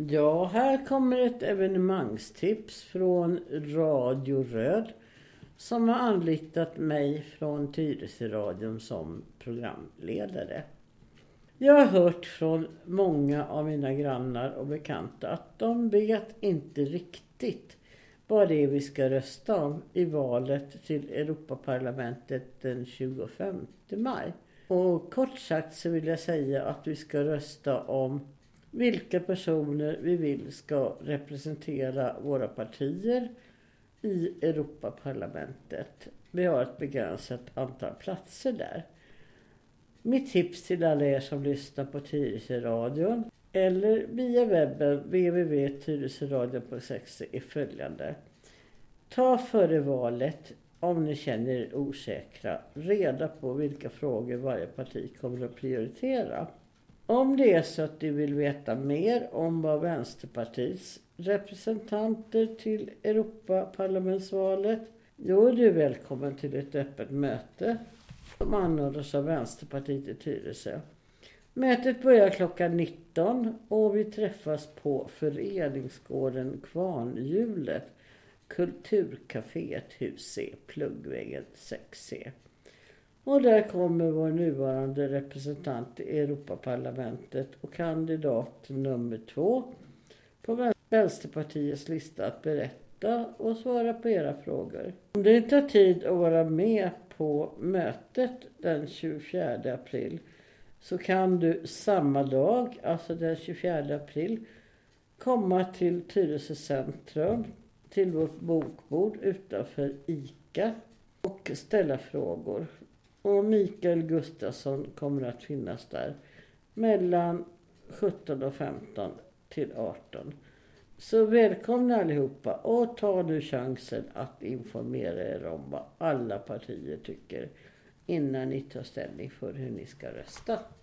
Ja, här kommer ett evenemangstips från Radio Röd som har anlitat mig från Tyresöradion som programledare. Jag har hört från många av mina grannar och bekanta att de vet inte riktigt vad det är vi ska rösta om i valet till Europaparlamentet den 25 maj. Och kort sagt så vill jag säga att vi ska rösta om vilka personer vi vill ska representera våra partier i Europaparlamentet. Vi har ett begränsat antal platser där. Mitt tips till alla er som lyssnar på Tyresöradion eller via webben www.tyresöradion.se är följande. Ta före valet, om ni känner er osäkra, reda på vilka frågor varje parti kommer att prioritera. Om det är så att du vill veta mer om vad Vänsterpartiets representanter till Europaparlamentsvalet, då är du välkommen till ett öppet möte som anordnas av Vänsterpartiet i Tyresö. Mötet börjar klockan 19 och vi träffas på föreningsgården Kvarnhjulet, Kulturcaféet hus C, Pluggvägen 6C. Och där kommer vår nuvarande representant i Europaparlamentet och kandidat nummer 2 på Vänsterpartiets lista att berätta och svara på era frågor. Om det tar tid att vara med på mötet den 24 april så kan du samma dag, alltså den 24 april, komma till Tyresö centrum till vårt bokbord utanför ICA och ställa frågor. Och Mikael Gustafsson kommer att finnas där mellan 17:15 till 18. Så välkomna allihopa och ta nu chansen att informera er om vad alla partier tycker innan ni tar ställning för hur ni ska rösta.